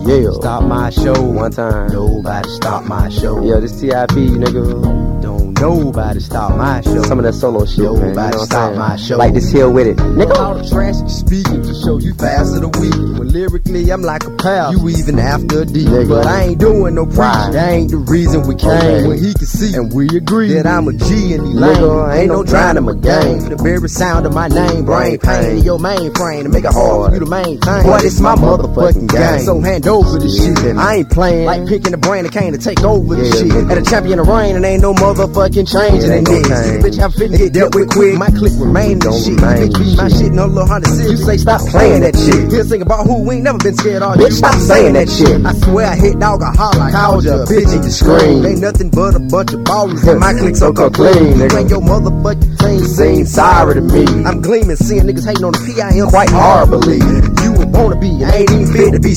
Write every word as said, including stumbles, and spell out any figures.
Yeah. Stop my show. One time. Nobody stop my show. Yeah, this T I P, nigga. Don't nobody stop my show. Some of that solo shit, man. You know Nobody what I'm stop saying? my show. Like this here with it, nigga. All the trash you speaking to show you faster the week. When lyrically I'm like a pal, you even after a D. Nigga. But I ain't doing no preaching. Right. That ain't the reason we came. Okay. When he can see and we agree that I'm a G in the lane. Nigga, Ain't no trying to my game. The very sound of my name, brain pain in your mainframe to make it hard for you to maintain. Boy, this my motherfucking game. So hand over the shit. I ain't playing like picking the brain that came to take over the Yeah, shit. nigga. At a champion of rain and ain't no motherfucking changing Yeah, in ain't no this. change. Bitch, I'm finna get dealt with quick. My click remain the Don't shit. remain Bitch, beat my shit. shit in a little Honda Civic. You say stop playing that shit. He'll sing about who we ain't never been scared of. Bitch, stop saying that shit. I swear I hit dog a holler. I called you a bitch and you scream. Ain't nothing but a bunch of ballers and my click so So clean. clean, You nigga. ain't your motherfucking team. Seem sorry to me. I'm gleaming, seeing niggas hating on the P I M. Quite hard to believe. You would wanna be, and ain't even fit to be